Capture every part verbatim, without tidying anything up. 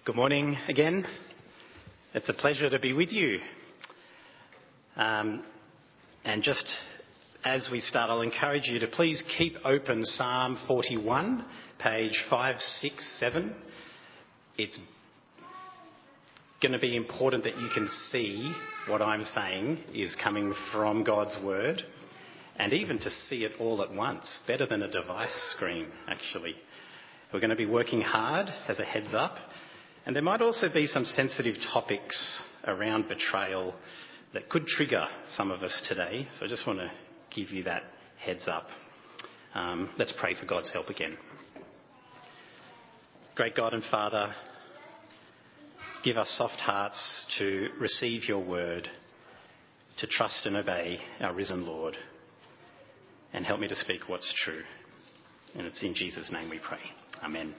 Good morning again. It's a pleasure to be with you. Um, and just as we start, I'll encourage you to please keep open Psalm forty-one, page five sixty-seven. It's going to be important that you can see what I'm saying is coming from God's Word, and even to see it all at once, better than a device screen, actually. We're going to be working hard as a heads up. And there might also be some sensitive topics around betrayal that could trigger some of us today. So I just want to give you that heads up. Um, let's pray for God's help again. Great God and Father, give us soft hearts to receive your word, to trust and obey our risen Lord, and help me to speak what's true. And it's in Jesus' name we pray. Amen.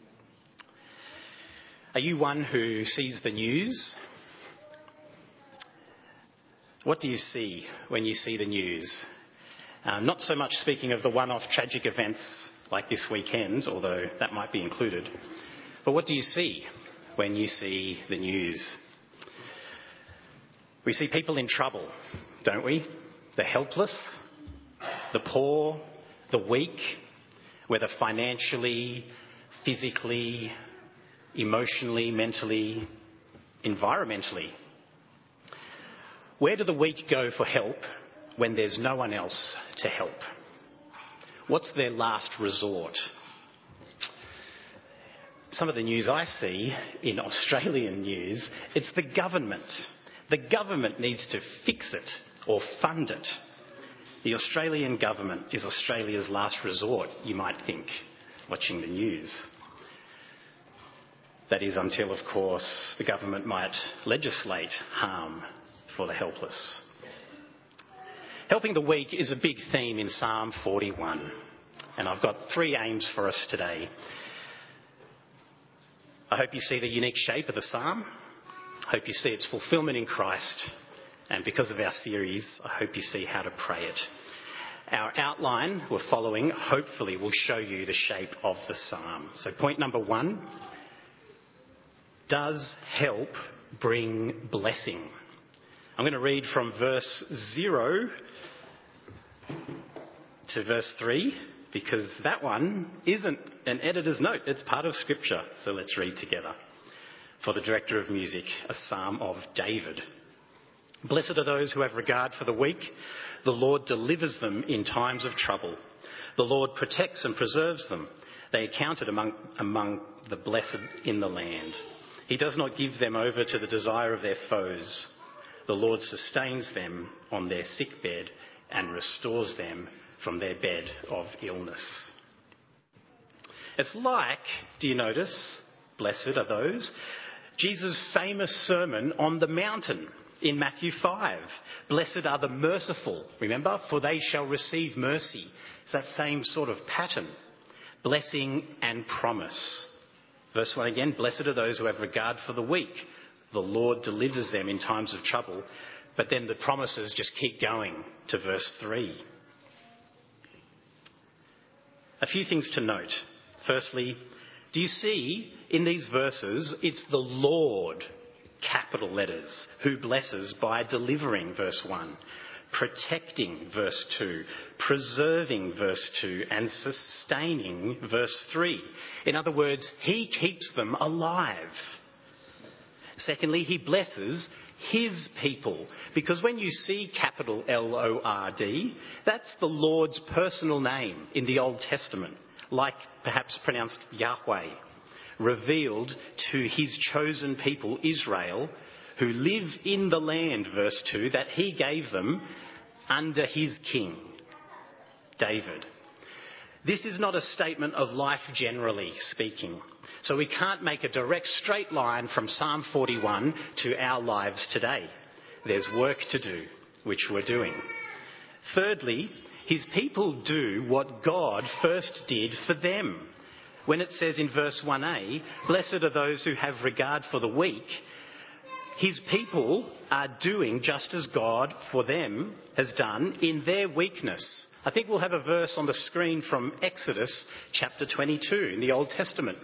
Are you one who sees the news? What do you see when you see the news? Uh, not so much speaking of the one-off tragic events like this weekend, although that might be included. But what do you see when you see the news? We see people in trouble, don't we? The helpless, the poor, the weak, whether financially, physically, emotionally, mentally, environmentally. Where do the weak go for help when there's no one else to help? What's their last resort? Some of the news I see in Australian news, it's the government. The government needs to fix it or fund it. The Australian government is Australia's last resort, you might think, watching the news. That is until, of course, the government might legislate harm for the helpless. Helping the weak is a big theme in Psalm forty-one. And I've got three aims for us today. I hope you see the unique shape of the psalm. I hope you see its fulfilment in Christ. And because of our series, I hope you see how to pray it. Our outline we're following, hopefully, will show you the shape of the psalm. So point number one. Does help bring blessing? I'm going to read from verse zero to verse three, because that one isn't an editor's note. It's part of Scripture. So let's read together. For the director of music, a psalm of David. Blessed are those who have regard for the weak. The Lord delivers them in times of trouble. The Lord protects and preserves them. They are counted among, among the blessed in the land. He does not give them over to the desire of their foes. The Lord sustains them on their sick bed and restores them from their bed of illness. It's like, do you notice, blessed are those, Jesus' famous sermon on the mountain in Matthew five. Blessed are the merciful, remember, for they shall receive mercy. It's that same sort of pattern. Blessing and promise. Verse one again, blessed are those who have regard for the weak. The Lord delivers them in times of trouble. But then the promises just keep going to verse three. A few things to note. Firstly, do you see in these verses, it's the Lord, capital letters, who blesses by delivering, verse one. Protecting, verse two, preserving, verse two, and sustaining, verse three. In other words, he keeps them alive. Secondly, he blesses his people, because when you see capital L O R D, that's the Lord's personal name in the Old Testament, like perhaps pronounced Yahweh, revealed to his chosen people, Israel, who live in the land, verse two, that he gave them under his king, David. This is not a statement of life generally speaking. So we can't make a direct straight line from Psalm forty-one to our lives today. There's work to do, which we're doing. Thirdly, his people do what God first did for them. When it says in verse one a, blessed are those who have regard for the weak, his people are doing just as God for them has done in their weakness. I think we'll have a verse on the screen from Exodus chapter twenty-two in the Old Testament.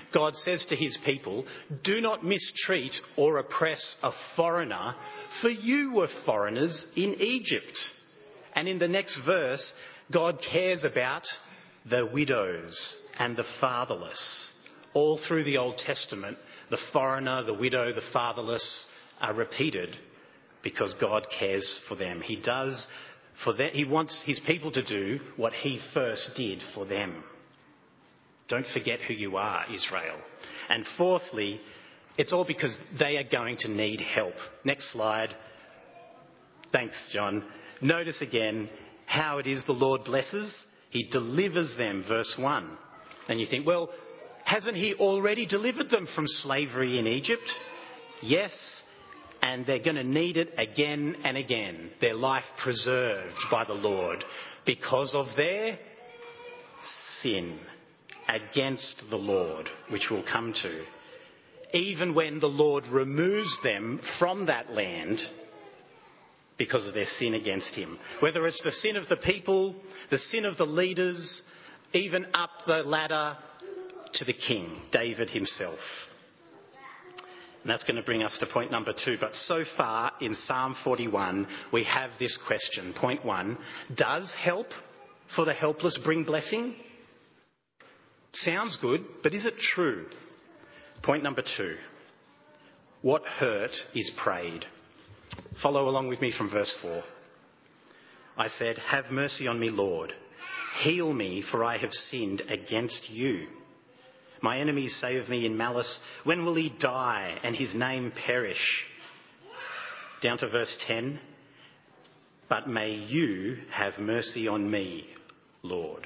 God says to his people, "Do not mistreat or oppress a foreigner, for you were foreigners in Egypt." And in the next verse, God cares about the widows and the fatherless. All through the Old Testament, the foreigner, the widow, the fatherless are repeated because God cares for them. He does for them. He wants his people to do what he first did for them. Don't forget who you are, Israel. And fourthly, it's all because they are going to need help. Next slide. Thanks, John. Notice again how it is the Lord blesses. He delivers them, verse one. And you think, well, hasn't he already delivered them from slavery in Egypt? Yes, and they're going to need it again and again. Their life preserved by the Lord because of their sin against the Lord, which we'll come to. Even when the Lord removes them from that land because of their sin against him. Whether it's the sin of the people, the sin of the leaders, even up the ladder to the king, David himself. And that's going to bring us to point number two. But so far in Psalm forty-one, we have this question. Point one, does help for the helpless bring blessing? Sounds good, but is it true? Point number two, what hurt is prayed? Follow along with me from verse four. I said, "Have mercy on me, Lord. Heal me, for I have sinned against you. My enemies say of me in malice, when will he die and his name perish?" Down to verse ten. "But may you have mercy on me, Lord."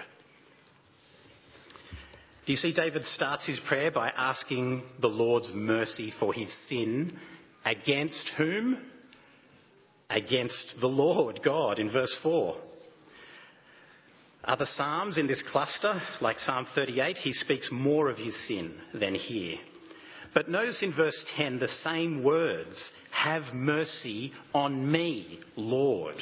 Do you see David starts his prayer by asking the Lord's mercy for his sin against whom? Against the Lord God in verse four. Other psalms in this cluster, like Psalm thirty-eight, he speaks more of his sin than here. But notice in verse ten the same words, "Have mercy on me, Lord."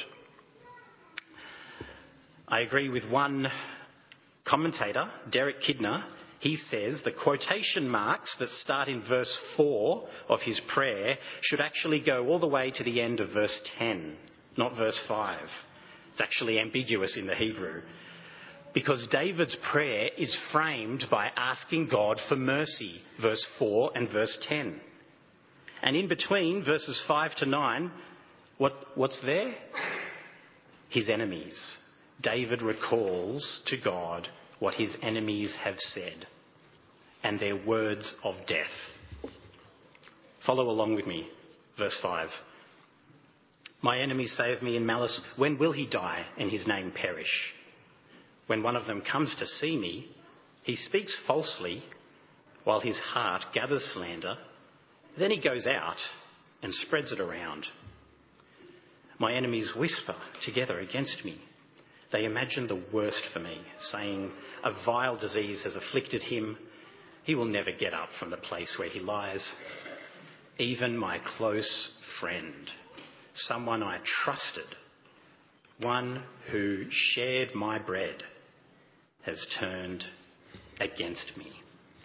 I agree with one commentator, Derek Kidner. He says the quotation marks that start in verse four of his prayer should actually go all the way to the end of verse ten, not verse five. It's actually ambiguous in the Hebrew. Because David's prayer is framed by asking God for mercy, verse four and verse ten. And in between, verses five to nine, what, what's there? His enemies. David recalls to God what his enemies have said and their words of death. Follow along with me, verse five. "My enemies say of me in malice, when will he die and his name perish? When one of them comes to see me, he speaks falsely while his heart gathers slander. Then he goes out and spreads it around. My enemies whisper together against me. They imagine the worst for me, saying, a vile disease has afflicted him. He will never get up from the place where he lies. Even my close friend, someone I trusted, one who shared my bread, has turned against me."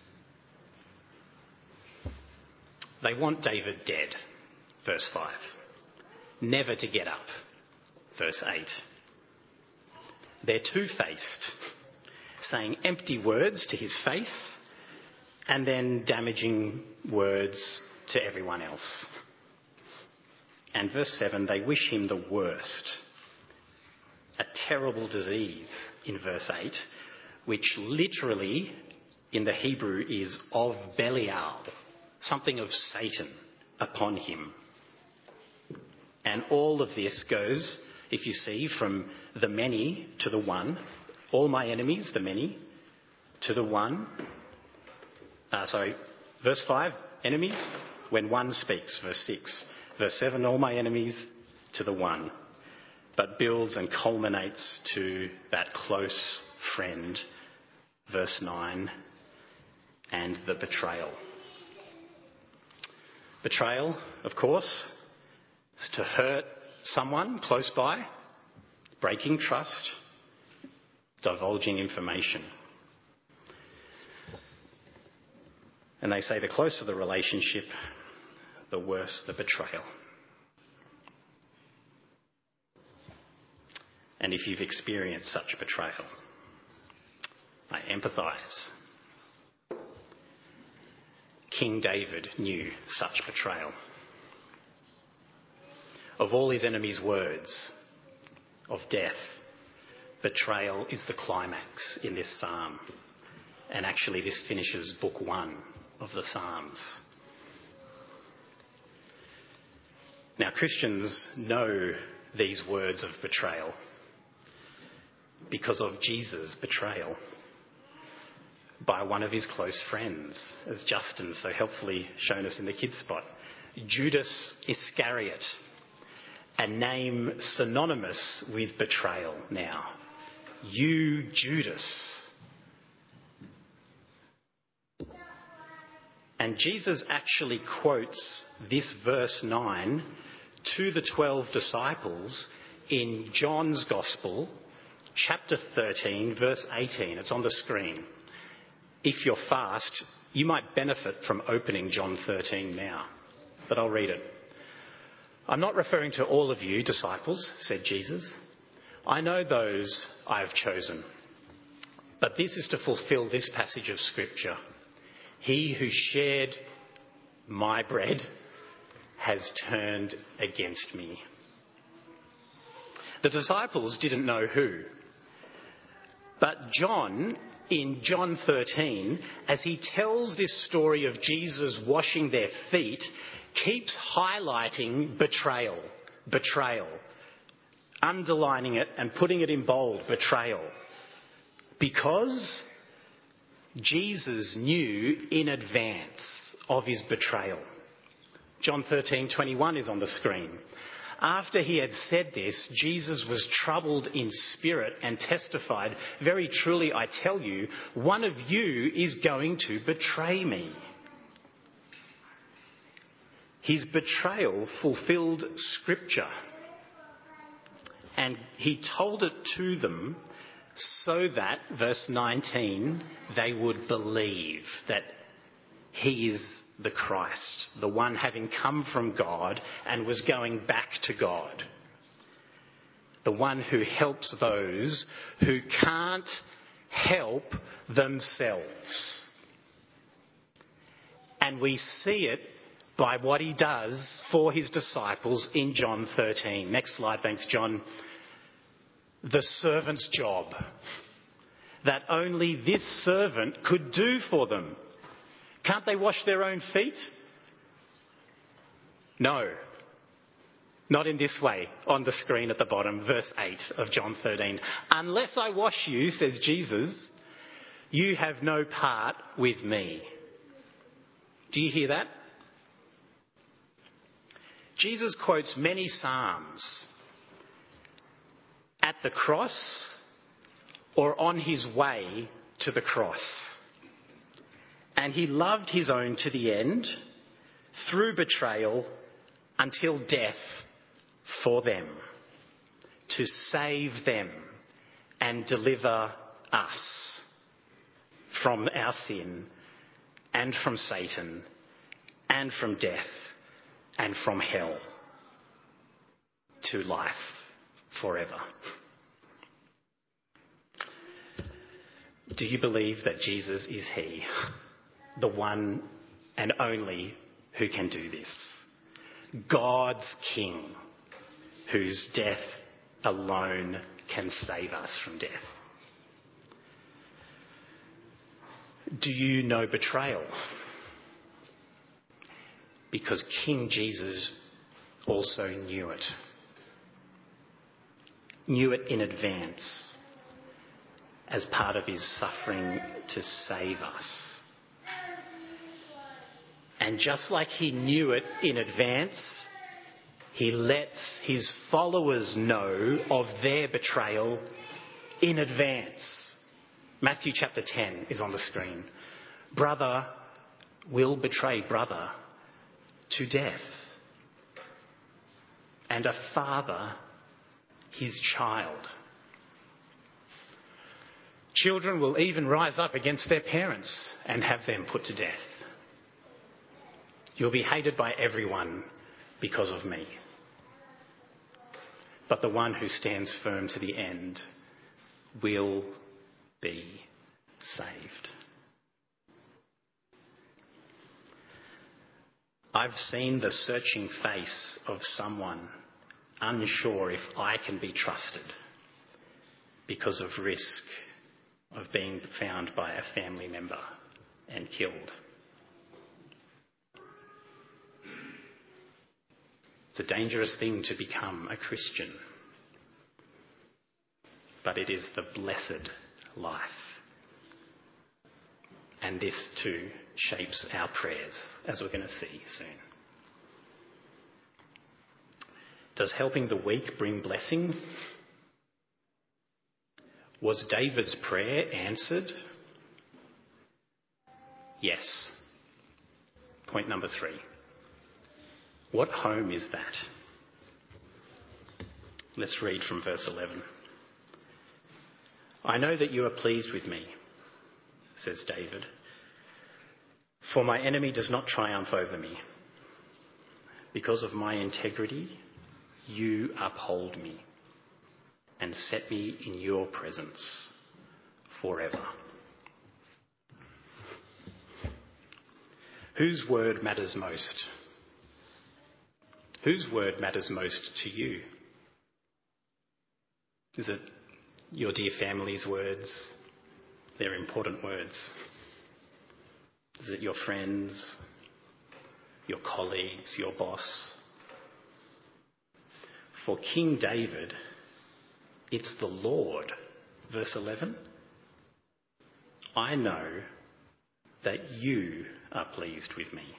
They want David dead, verse five. Never to get up, verse eight. They're two-faced, saying empty words to his face and then damaging words to everyone else. And verse seven, they wish him the worst. A terrible disease in verse eight, which literally in the Hebrew is of Belial, something of Satan upon him. And all of this goes, if you see, from the many to the one. All my enemies, the many, to the one. Uh, sorry, verse five, enemies, when one speaks, verse six. Verse seven, all my enemies, to the one. But builds and culminates to that close friend, verse nine, and the betrayal. Betrayal, of course, is to hurt someone close by, breaking trust, divulging information. And they say the closer the relationship, the worse the betrayal. And if you've experienced such betrayal, I empathise. King David knew such betrayal. Of all his enemies' words of death, betrayal is the climax in this psalm. And actually this finishes book one of the Psalms. Now, Christians know these words of betrayal because of Jesus' betrayal by one of his close friends, as Justin so helpfully shown us in the kids' spot. Judas Iscariot, a name synonymous with betrayal now. You, Judas. And Jesus actually quotes this verse nine to the twelve disciples in John's Gospel, chapter thirteen, verse eighteen. It's on the screen. If you're fast, you might benefit from opening John thirteen now, but I'll read it. I'm not referring to all of you, disciples, said Jesus. I know those I have chosen. But this is to fulfill this passage of Scripture. He who shared my bread has turned against me. The disciples didn't know who. But John, in John thirteen, as he tells this story of Jesus washing their feet, keeps highlighting betrayal, betrayal, underlining it and putting it in bold, betrayal. Because Jesus knew in advance of his betrayal. John thirteen twenty-one is on the screen. After he had said this, Jesus was troubled in spirit and testified, very truly I tell you, one of you is going to betray me. His betrayal fulfilled Scripture. And he told it to them so that, verse nineteen, they would believe that he is the Christ, the one having come from God and was going back to God. The one who helps those who can't help themselves. And we see it by what he does for his disciples in John thirteen. Next slide, thanks, John. The servant's job that only this servant could do for them. Can't they wash their own feet? No. Not in this way, on the screen at the bottom, verse eight of John thirteen. Unless I wash you, says Jesus, you have no part with me. Do you hear that? Jesus quotes many psalms at the cross or on his way to the cross. And he loved his own to the end, through betrayal, until death for them, to save them and deliver us from our sin and from Satan and from death and from hell to life forever. Do you believe that Jesus is he, the one and only who can do this? God's King, whose death alone can save us from death. Do you know betrayal? Because King Jesus also knew it. Knew it in advance as part of his suffering to save us. And just like he knew it in advance, he lets his followers know of their betrayal in advance. Matthew chapter ten is on the screen. Brother will betray brother to death, and a father his child. Children will even rise up against their parents and have them put to death. You'll be hated by everyone because of me. But the one who stands firm to the end will be saved. I've seen the searching face of someone unsure if I can be trusted because of risk of being found by a family member and killed. It's a dangerous thing to become a Christian, but it is the blessed life. And this too shapes our prayers, as we're going to see soon. Does helping the weak bring blessing? Was David's prayer answered? Yes. Point number three. What home is that? Let's read from verse eleven. I know that you are pleased with me, says David, for my enemy does not triumph over me. Because of my integrity, you uphold me and set me in your presence forever. Whose word matters most? Whose word matters most to you? Is it your dear family's words? They're important words. Is it your friends, your colleagues, your boss? For King David, it's the Lord. Verse eleven. I know that you are pleased with me.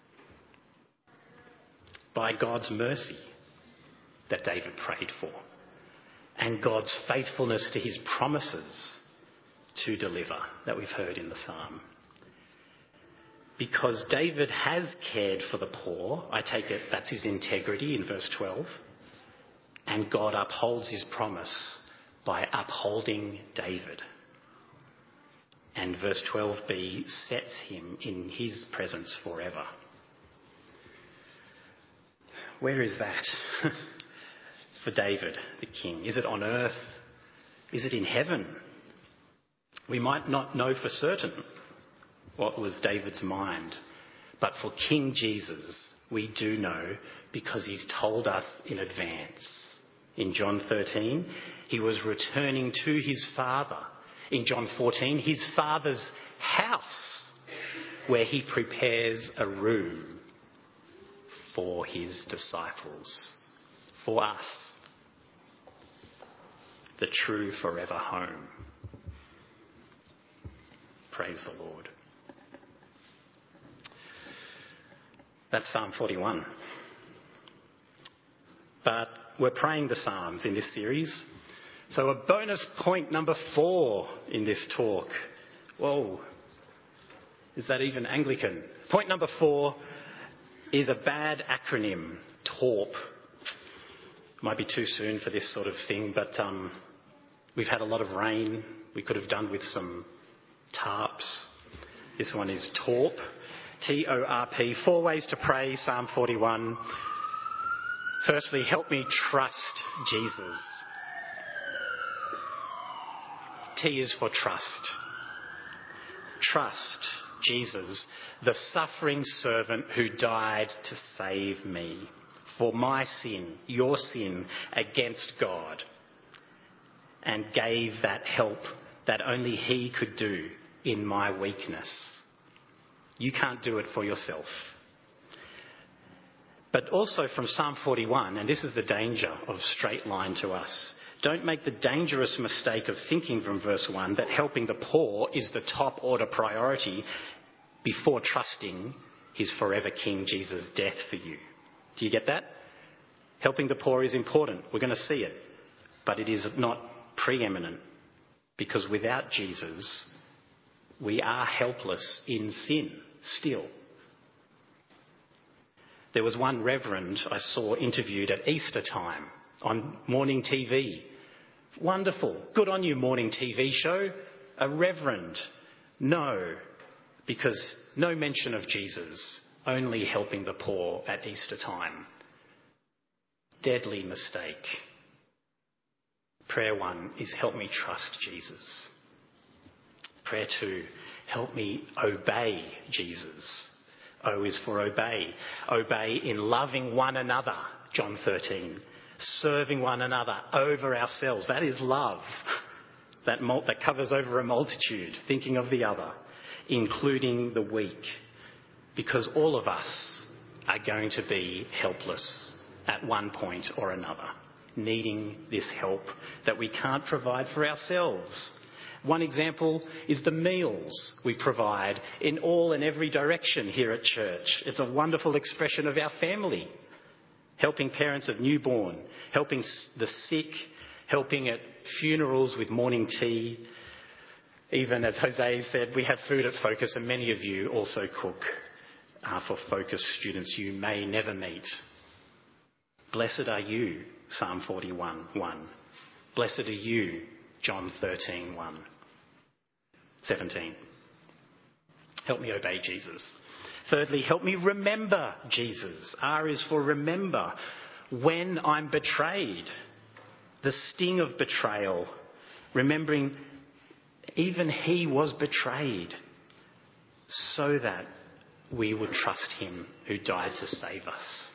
By God's mercy that David prayed for, and God's faithfulness to his promises to deliver that we've heard in the psalm. Because David has cared for the poor, I take it that's his integrity in verse twelve, and God upholds his promise by upholding David. And verse twelve b sets him in his presence forever. Where is that for David, the king? Is it on earth? Is it in heaven? We might not know for certain what was David's mind, but for King Jesus, we do know because he's told us in advance. In John thirteen, he was returning to his Father. In John fourteen, his Father's house, where he prepares a room for his disciples, for us, the true forever home. Praise the Lord. That's Psalm forty-one. But we're praying the Psalms in this series. So a bonus point number four in this talk. Whoa. Is that even Anglican? Point number four is a bad acronym, TORP. Might be too soon for this sort of thing, but um, we've had a lot of rain. We could have done with some tarps. This one is TORP. T O R P. Four ways to pray, Psalm forty-one. Firstly, help me trust Jesus. T is for trust. Trust Jesus, the suffering servant who died to save me for my sin, your sin against God, and gave that help that only he could do in my weakness. You can't do it for yourself. But also from Psalm forty-one, and this is the danger of straight line to us, don't make the dangerous mistake of thinking from verse one that helping the poor is the top order priority before trusting his forever King Jesus' death for you. Do you get that? Helping the poor is important. We're going to see it. But it is not preeminent, because without Jesus, we are helpless in sin still. There was one reverend I saw interviewed at Easter time on morning T V. Wonderful. Good on you, morning T V show. A reverend. No, because no mention of Jesus only helping the poor at Easter time. Deadly mistake. Prayer one is help me trust Jesus. Prayer two, help me obey Jesus. O is for obey. Obey in loving one another, John thirteen. Serving one another over ourselves. That is love. That, mul- that covers over a multitude. Thinking of the other. Including the weak. Because all of us are going to be helpless at one point or another. Needing this help that we can't provide for ourselves. One example is the meals we provide in all and every direction here at church. It's a wonderful expression of our family. Helping parents of newborn, helping the sick, helping at funerals with morning tea. Even as Jose said, we have food at Focus, and many of you also cook uh, for Focus students you may never meet. Blessed are you, Psalm forty-one, one. Blessed are you, John thirteen, one. seventeen. Help me obey Jesus. Thirdly, help me remember Jesus. R is for remember. When I'm betrayed, the sting of betrayal, remembering even he was betrayed so that we would trust him who died to save us.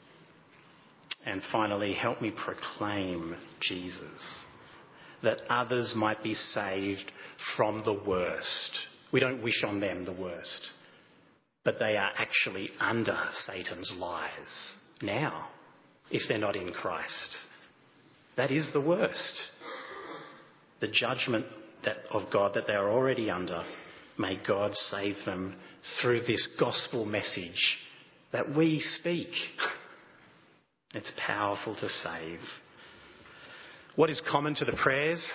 And finally, help me proclaim Jesus, that others might be saved from the worst. We don't wish on them the worst, but they are actually under Satan's lies now, if they're not in Christ. That is the worst. The judgment that, of God that they are already under, may God save them through this gospel message that we speak. It's powerful to save. What is common to the prayers?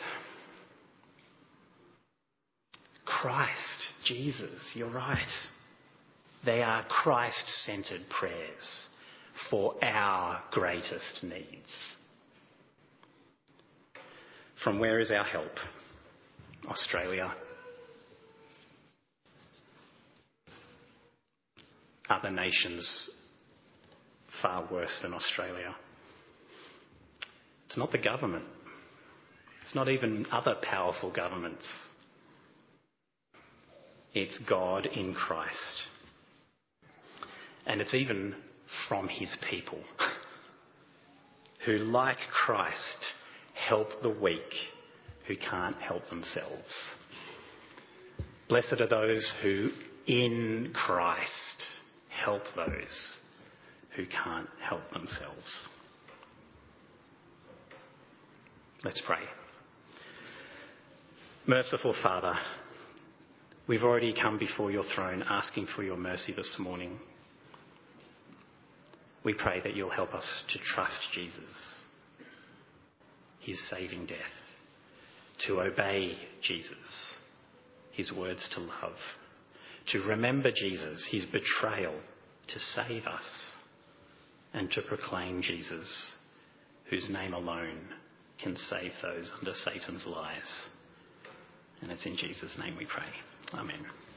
Christ, Jesus, you're right. They are Christ-centred prayers for our greatest needs. From where is our help? Australia. Other nations far worse than Australia. It's not the government. It's not even other powerful governments. It's God in Christ. And it's even from his people who, like Christ, help the weak who can't help themselves. Blessed are those who in Christ help those who can't help themselves. Let's pray. Merciful Father, we've already come before your throne asking for your mercy this morning. We pray that you'll help us to trust Jesus, his saving death, to obey Jesus, his words to love, to remember Jesus, his betrayal to save us, and to proclaim Jesus, whose name alone can save those under Satan's lies. And it's in Jesus' name we pray. Amen.